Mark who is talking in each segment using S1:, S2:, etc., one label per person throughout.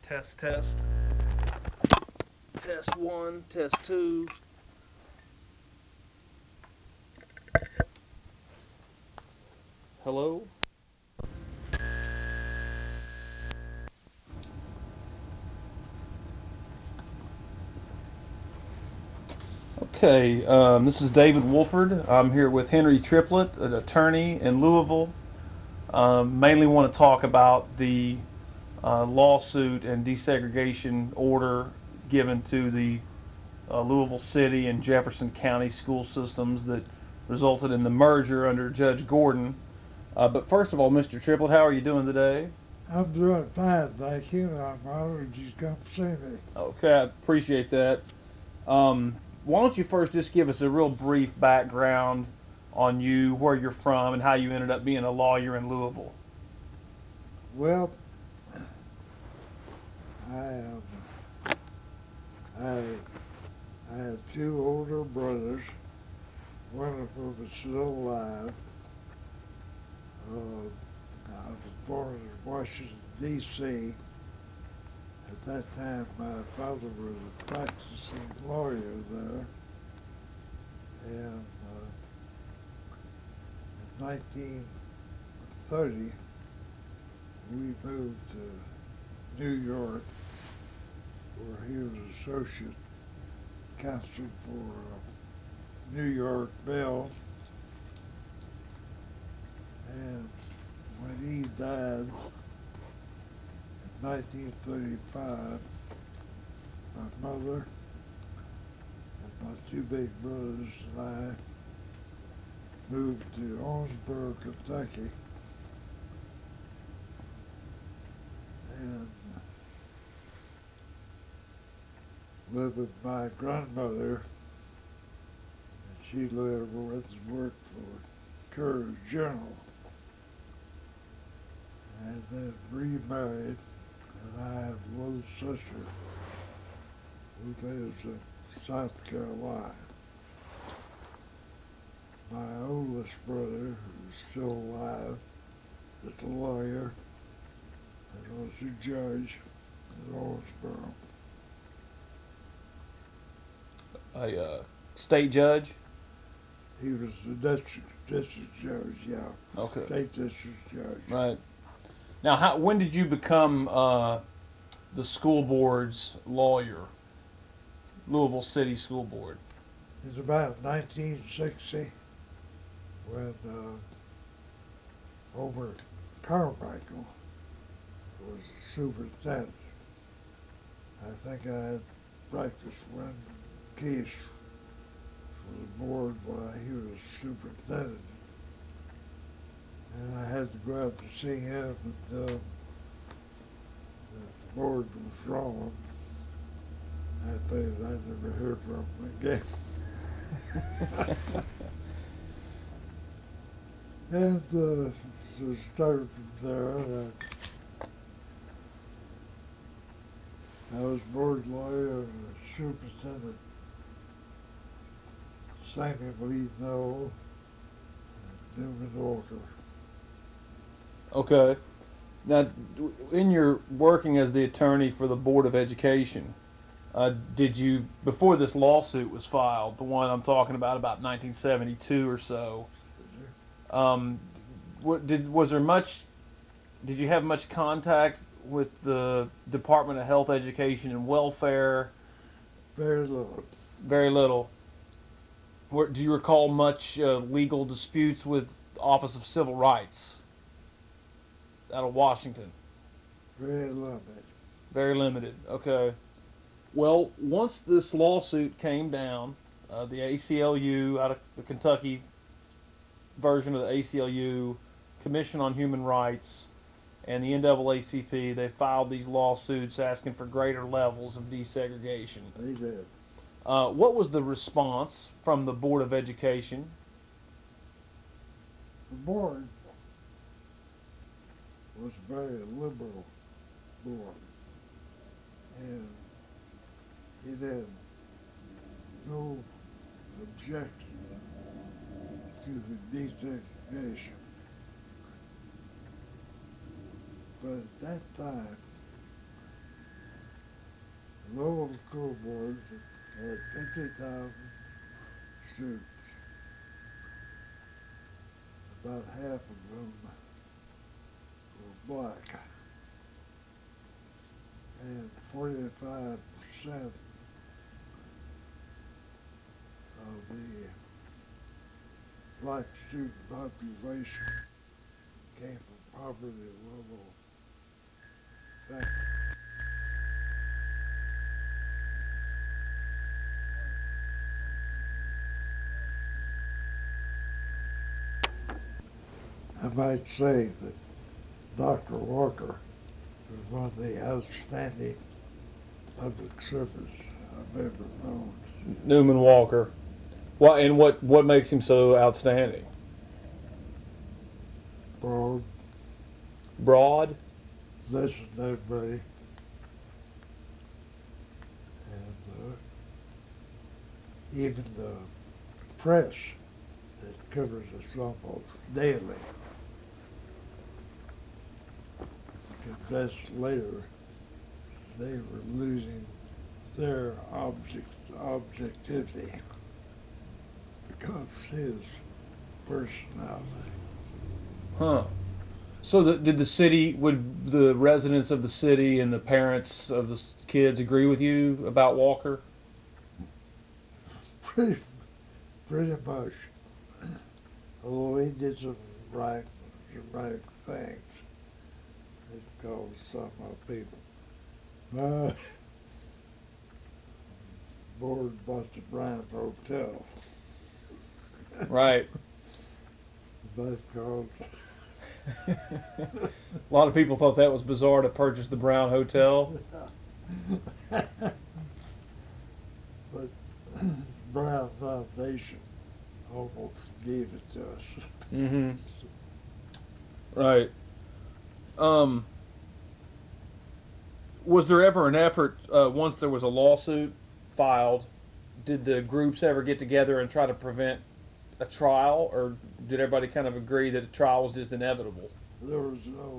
S1: Test, test. Test one, test two. Hello? Okay, this is David Wolford. I'm here with Henry Triplett, an attorney in Louisville. Mainly want to talk about the lawsuit and desegregation order given to the Louisville City and Jefferson County school systems that resulted in the merger under Judge Gordon. But first of all, Mr. Triplett, how are you doing today?
S2: I'm doing fine, thank you. I'm honored you come see me.
S1: Okay, I appreciate that. Um, why don't you first just give us a real brief background on you, where you're from, and how you ended up being a lawyer in Louisville?
S2: Well, I am. I I have two older brothers. One of whom is still alive. I was born in Washington D.C. At that time, my father was a practicing lawyer there, and in 1930 we moved to New York, where he was associate counsel for New York Bell. And when he died in 1935, my mother and my two big brothers and I moved to Owensboro, Kentucky, and lived with my grandmother. And she lived with and worked for Courier Journal, and then remarried. And I have a little sister who lives in South Carolina. My oldest brother, who's still alive, is a lawyer and was a judge in Owensboro.
S1: A state judge?
S2: He was the district judge, yeah,
S1: Okay,
S2: state district judge.
S1: right. Now, when did you become the school board's lawyer, Louisville City School Board?
S2: It's about 1960 when Homer Carmichael was superintendent. I think I had practiced one case for the board while he was superintendent. And I had to go out to see him and tell him that the board was wrong. I think I never heard from him again. And so started from there. I was board lawyer and superintendent Samuel Lee Noel and Newman Walker.
S1: Okay. Now, in your working as the attorney for the Board of Education, did you, before this lawsuit was filed, the one I'm talking about 1972 or so, um, was there much? Did you have much contact with the Department of Health, Education, and Welfare?
S2: Very little.
S1: Very little. Do you recall much legal disputes with Office of Civil Rights out of Washington?
S2: Very limited.
S1: Very limited. Okay. Well, once this lawsuit came down, the ACLU, out of the Kentucky version of the ACLU, Commission on Human Rights, and the NAACP, they filed these lawsuits asking for greater levels of desegregation.
S2: They did.
S1: What was the response from the Board of Education?
S2: The board was a very liberal board, and it had no objection to the desegregation. But at that time, Louisville School Board had 50,000 students. About half of them were black, and 45% of the black student population came from poverty level families. I might say that Dr. Walker was one of the outstanding public servants I've ever known.
S1: Newman Walker. What makes him so outstanding?
S2: Broad,
S1: Broad?
S2: listened to everybody, and even the press that covers us almost daily confessed later they were losing their objectivity because of his personality.
S1: Huh. So did would the residents of the city and the parents of the kids agree with you about Walker?
S2: Pretty, pretty much. Although he did some right things, it caused some people. Board bought the Bryant Hotel.
S1: Right.
S2: That caused.
S1: A lot of people thought that was bizarre to purchase the Brown Hotel.
S2: But Brown Foundation almost gave it to us.
S1: Mm-hmm. Right. Was there ever an effort, once there was a lawsuit filed, did the groups ever get together and try to prevent a trial, or did everybody kind of agree that a trial was just inevitable?
S2: There was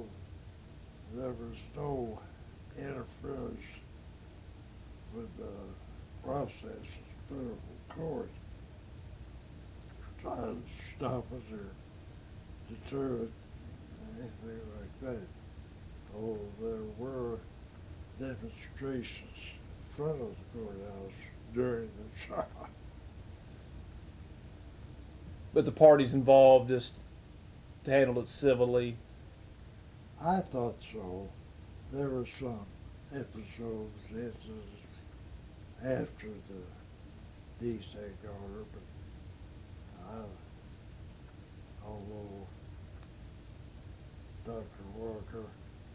S2: no interference with the process of federal court trying to stop it or deter it, anything like that. Oh, there were demonstrations in front of the courthouse during the trial.
S1: But the parties involved just handled it civilly.
S2: I thought so. There were some episodes after the deseg order, but although Dr. Walker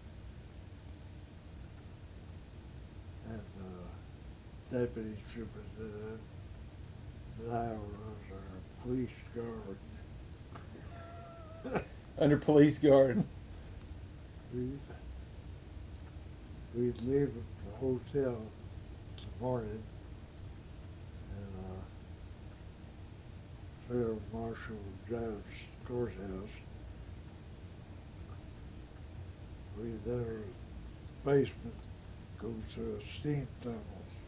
S2: and Deputy Superintendent and I was our police guard.
S1: Under police guard.
S2: We'd leave the hotel in the morning, and Federal Marshal would drive us to the courthouse. We'd enter the basement, go through a steam tunnel.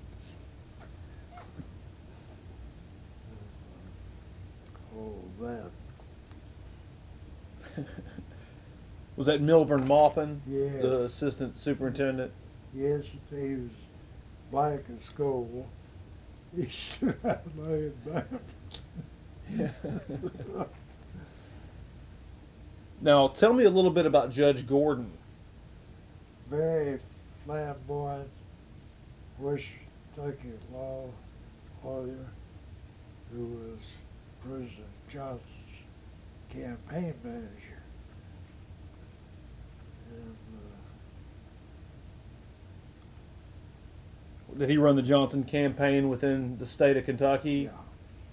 S2: All that.
S1: Was that Milburn Maupin,
S2: Yes.
S1: the assistant superintendent?
S2: Yes, he was black as coal. He stood out laying back.
S1: Now, tell me a little bit about Judge Gordon.
S2: Very flamboyant, West Kentucky law lawyer who was President Johnson's campaign manager. And
S1: Did he run the Johnson campaign within the state of Kentucky?
S2: yeah,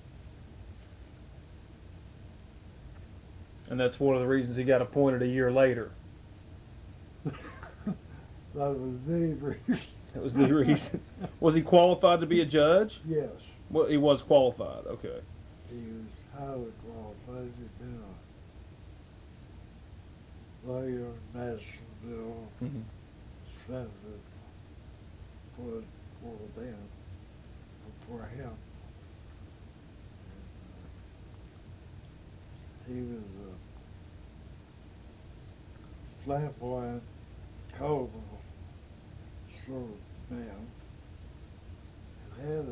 S1: And that's one of the reasons he got appointed a year later.
S2: that was the reason.
S1: That was the reason. Was he qualified to be a judge?
S2: Yes,
S1: Well, he was qualified. Okay.
S2: he was highly qualified. He'd been a lawyer in Madisonville,
S1: Mm-hmm.
S2: Senator, but before them, before him. He was a flamboyant, colorful sort of man, and had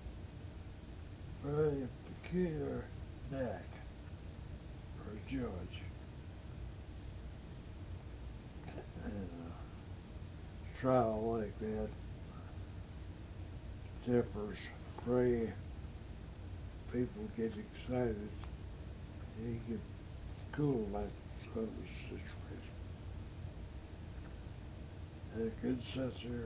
S2: a very peculiar knack for a judge. And a trial like that, tempers fray, people get excited, and he could cool that sort of situation. Had a good sense of humor.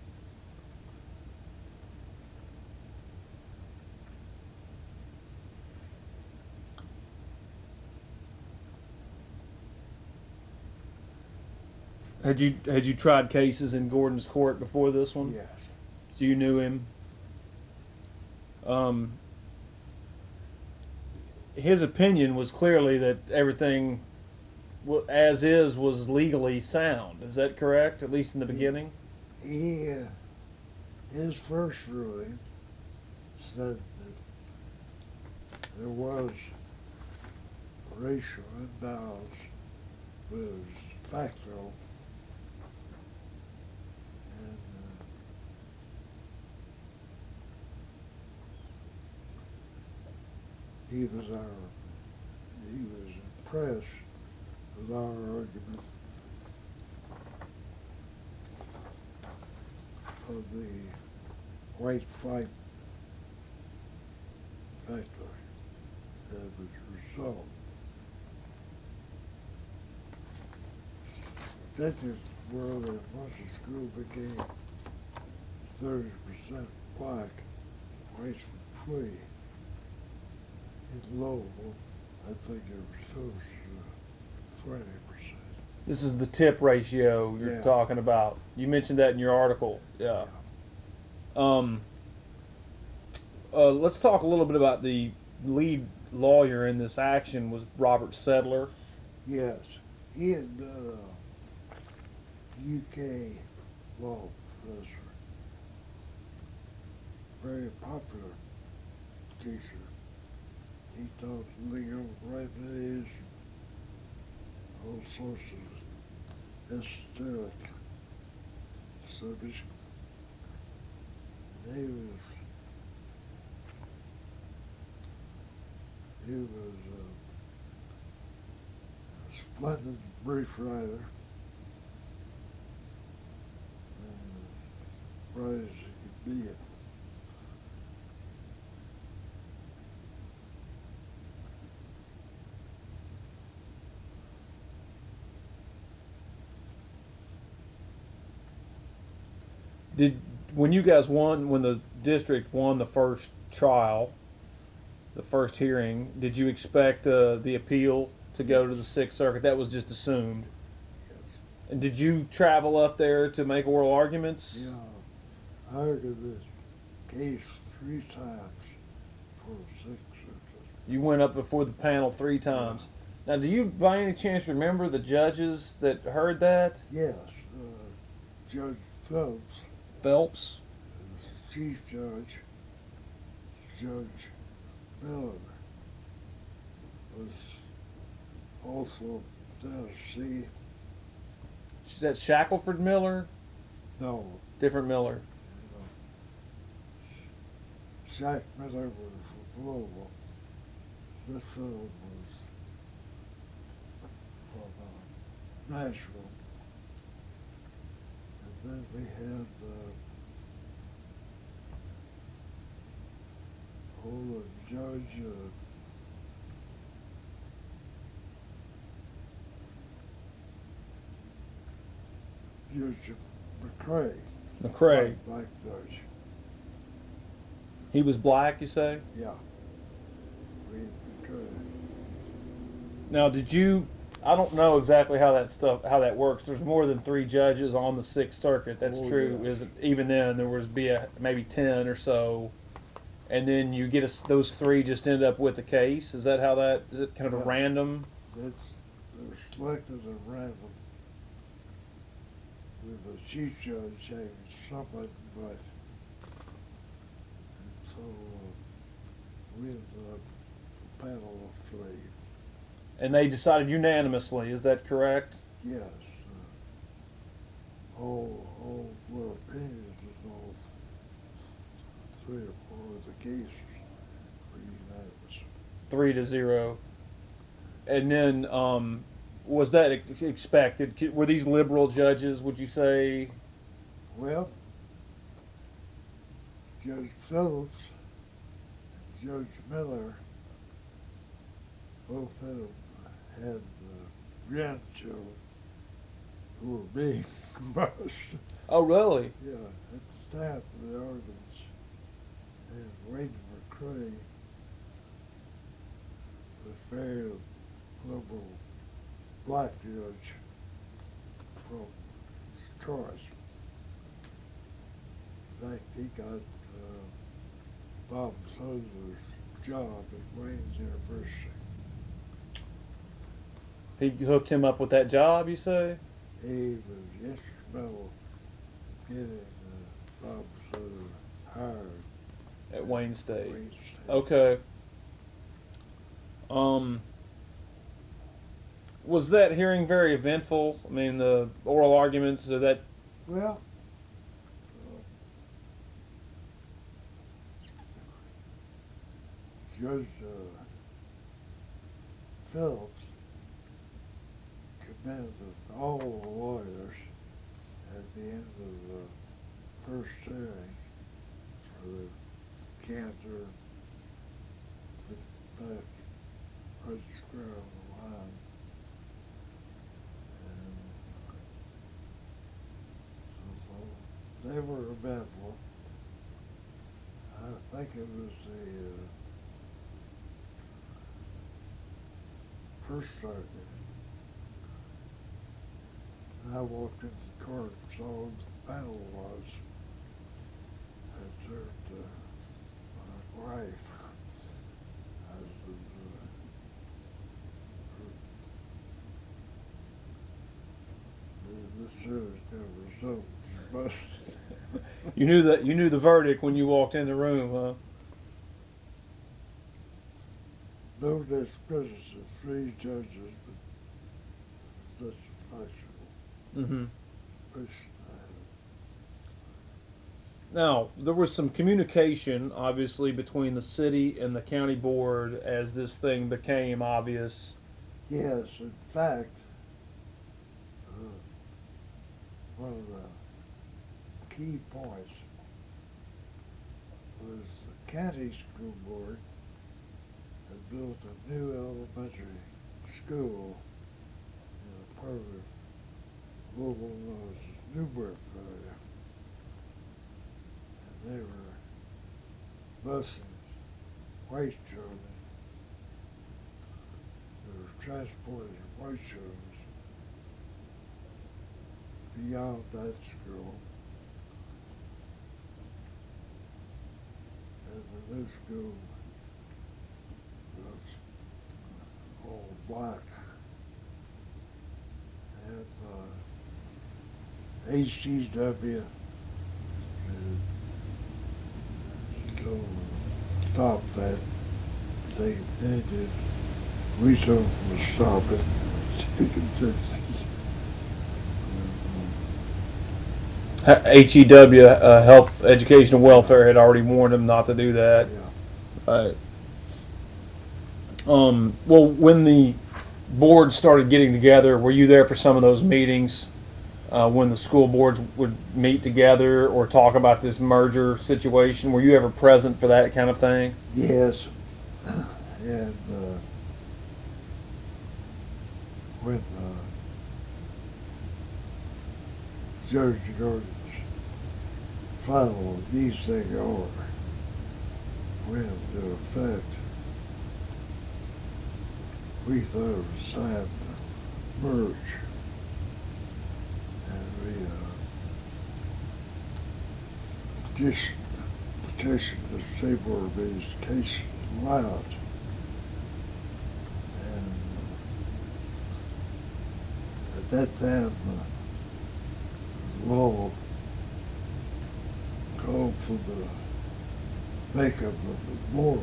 S1: Had you tried cases in Gordon's court before this one?
S2: Yes.
S1: So you knew him. His opinion was clearly that everything, as is, was legally sound. Is that correct? At least in the beginning.
S2: His first ruling said that there was racial imbalance, was factual, and he was impressed with our argument of the white fight factor that was resolved. That is where once the school became 30% black, whites were free. In Louisville, I think it was close to 20%.
S1: This is the tip ratio you're
S2: Yeah.
S1: talking about. You mentioned that in your article. Yeah. Let's talk a little bit about the lead lawyer in this action was Robert Sedler.
S2: Yes, he had been a UK law professor, very popular teacher. He taught legal remedies, all sorts of esoteric subjects. He was a splendid brief writer, and bright as he could be.
S1: When you guys won, when the district won the first trial, the first hearing, did you expect the appeal to go to the Sixth Circuit? That was just assumed.
S2: Yes.
S1: And did you travel up there to make oral arguments?
S2: Yeah, I argued this case 3 times for the Sixth Circuit.
S1: You went up before the panel 3 times. Now, do you by any chance remember the judges that heard that?
S2: Yes, Judge Phelps,
S1: Phelps?
S2: the Chief Judge, Judge Miller, was also Tennessee.
S1: Is that Shackelford Miller?
S2: No,
S1: Different Miller.
S2: Jack Miller was from Louisville. This fellow was from Nashville. And then we had the judge, Judge McCrae.
S1: McCrae.
S2: Black judge.
S1: He was black, you say?
S2: Yeah. Reed McCrae.
S1: Now, did you? I don't know exactly how that works. There's more than 3 judges on the Sixth Circuit. That's true.
S2: Yeah.
S1: Is it, even then there was maybe 10 or so, and then you get those 3 just end up with the case. Is that how that? Is it kind of a random?
S2: They're selected at random, with the chief judge having something but So we ended up a panel of three.
S1: And they decided unanimously. Is that correct?
S2: Yes. All were opinions of all three or four of the cases were unanimous.
S1: 3-0. And then, was that expected? Were these liberal judges? Would you say?
S2: Well, Judge Phillips and Judge Miller both of them had grandchildren who were being crushed.
S1: Oh, really?
S2: Yeah, at the time of the arguments, and Wade McCray was very liberal black judge from Detroit. In fact, he got Bob Suther's job at Wayne's University.
S1: He hooked him up with that job, you say?
S2: He was instrumental in getting Bob Sutter hired
S1: At Wayne State.
S2: Wayne State.
S1: Okay. Was that hearing very eventful? I mean, the oral arguments, that.
S2: Well, Judge Phillips commended all the lawyers at the end of the first hearing for the candor with back right square on the line. And so they were eventful. I think it was the first circuit. And I walked into the court and saw who the panel was. I turned to my wife. I said, this is going to result in bust.
S1: You knew the verdict when you walked in the room, huh?
S2: No discredit of three judges, but that's factual.
S1: Mm-hmm. Now, there was some communication, obviously, between the city and the county board as this thing became obvious.
S2: Yes, in fact, one of the key points was the county school board had built a new elementary school in a part of Louisville known as Newburgh area. And they were busing white children. They were transporting white children beyond that school. And the new school was all black. And HCW to stop that. They did. We told them to stop it.
S1: HEW, Health, Education, and Welfare, had already warned them not to do that.
S2: Yeah.
S1: Right. Well, when the board started getting together, were you there for some of those meetings when the school boards would meet together or talk about this merger situation? Were you ever present for that kind of thing?
S2: Yes. And when Judge Gordon's final deseg order went into effect, we thought it was time to merge. And we petitioned the State Board of Education allowed. And at that time, law called for the makeup of the board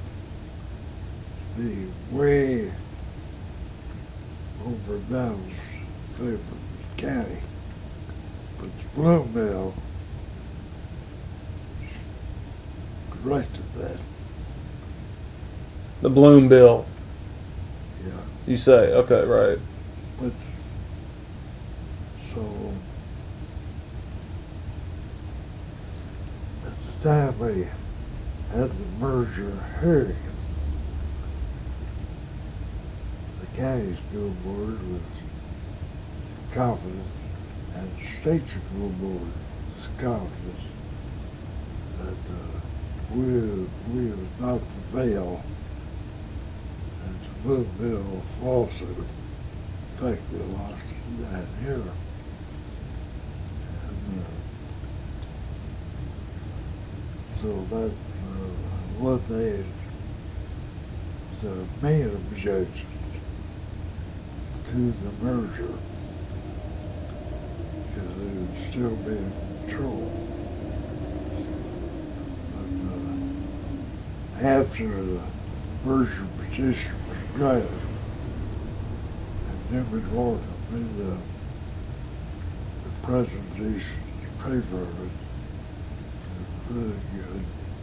S2: be way overbalanced in favor of the county. But the Bloom Mill corrected that.
S1: The Bloom bill,
S2: Yeah.
S1: you say? Okay, right.
S2: But so at the time we had the merger hearing, the county school board was confident and the state school board was confident that we would not prevail and the Blue Bill lawsuit. In fact, we lost that here. And so that what they the main objection to the merger because it would still be in control. But after the merger petition was granted, and Newman Walker made the presentation in favor of it, it was really good.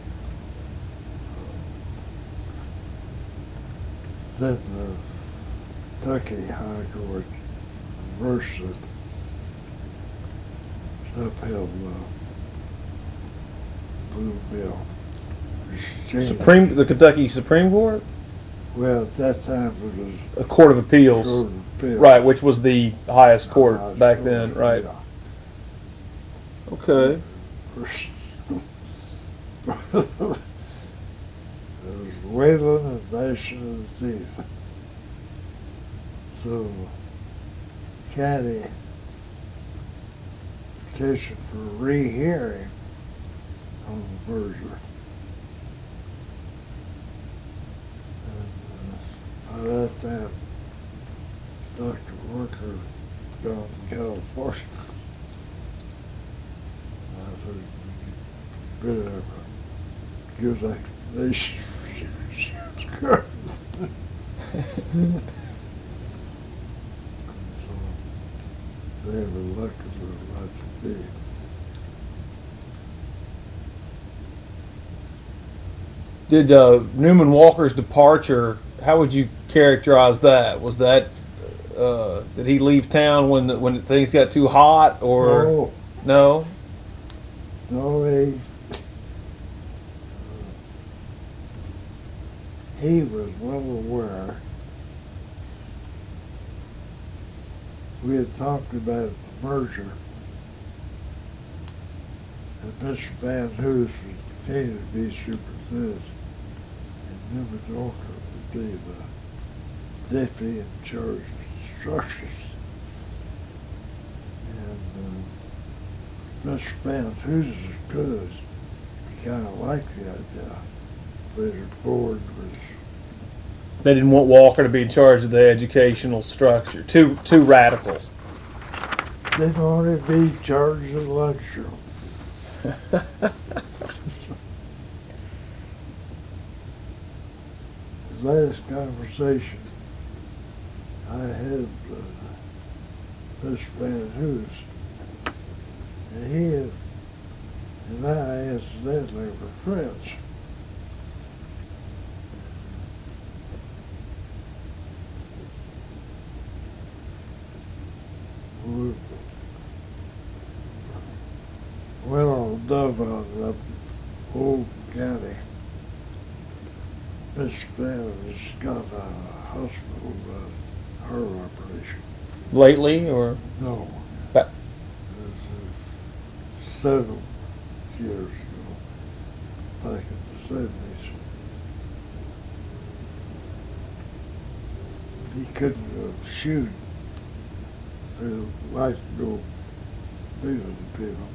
S2: Then the Kentucky High Court reversed it, upheld the Blue Bill.
S1: The Kentucky Supreme Court?
S2: Well, at that time it was
S1: A Court of Appeals.
S2: Court of Appeal.
S1: Right, which was the highest court
S2: Highest
S1: back
S2: court,
S1: then, right?
S2: yeah.
S1: Okay.
S2: It was Wayland and Nation of the Thief. So, county petition for rehearing on the merger. And by that time, Dr. Worker gone to California. I said, we better have a good explanation for she was going. So they were lucky to let it be.
S1: Did Newman Walker's departure, how would you characterize that? Was that, did he leave town when things got too hot, or no?
S2: No, he was well aware. We had talked about the merger, and Mr. Van Hoos would continue to be superintendent, and Newman Walker would be the deputy in charge of instructions. And Mr. Van Hoos is good. He kind of liked the idea, but his board was
S1: They didn't want Walker to be in charge of the educational structure. Too radical.
S2: didn't want to be in charge of the lunchroom. The last conversation I had with Mr. Van Hoos, and he and I incidentally were friends. We went on Dove up Old County. Miss Van has got a hospital heart operation.
S1: Lately, or?
S2: No.
S1: But-
S2: It was several years ago, back in the 70s. He couldn't shoot. He liked to go be with the people.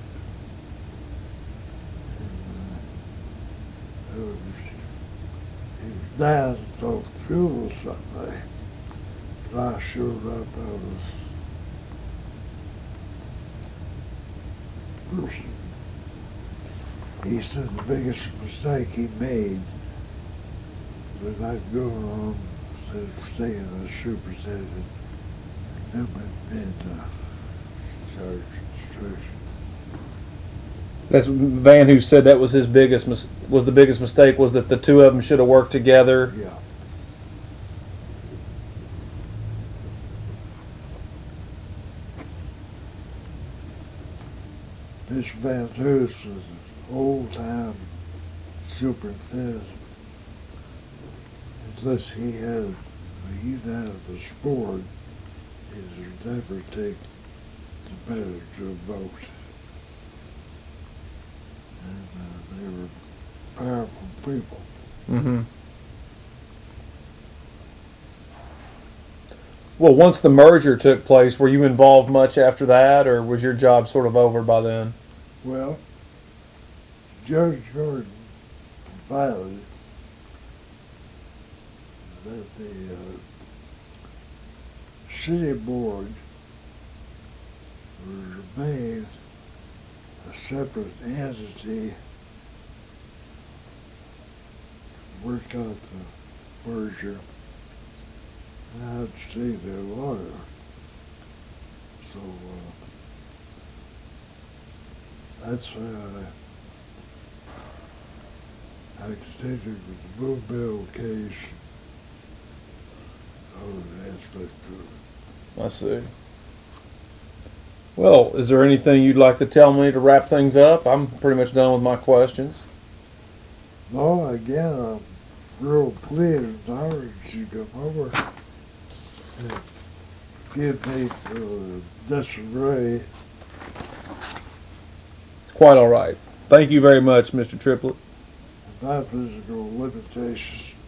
S2: And, he was down to talk school Sunday. And I showed up, I was He said the biggest mistake he made was not going on instead of staying as superintendent. Him and Sergeant Strickland.
S1: That's Van who said that was his biggest was the biggest mistake was that the two of them should have worked together.
S2: Yeah. Mr. Van Hoos was an old-time superintendent. Unless he had a unanimous board, he would never take the matter to a vote. And they were powerful people.
S1: Mm-hmm. Well, once the merger took place, were you involved much after that, or was your job sort of over by then?
S2: Well, Judge Gordon filed that the city board would remain a separate entity, work out the merger, and I'd see their lawyer. So that's why I continued with the Blue Bill case of the inspector.
S1: I see. Well, is there anything you'd like to tell me to wrap things up? I'm pretty much done with my questions.
S2: No, again, I'm real pleased and honored you come over and give me disarray.
S1: Quite all right. Thank you very much, Mr. Triplett.
S2: My physical limitations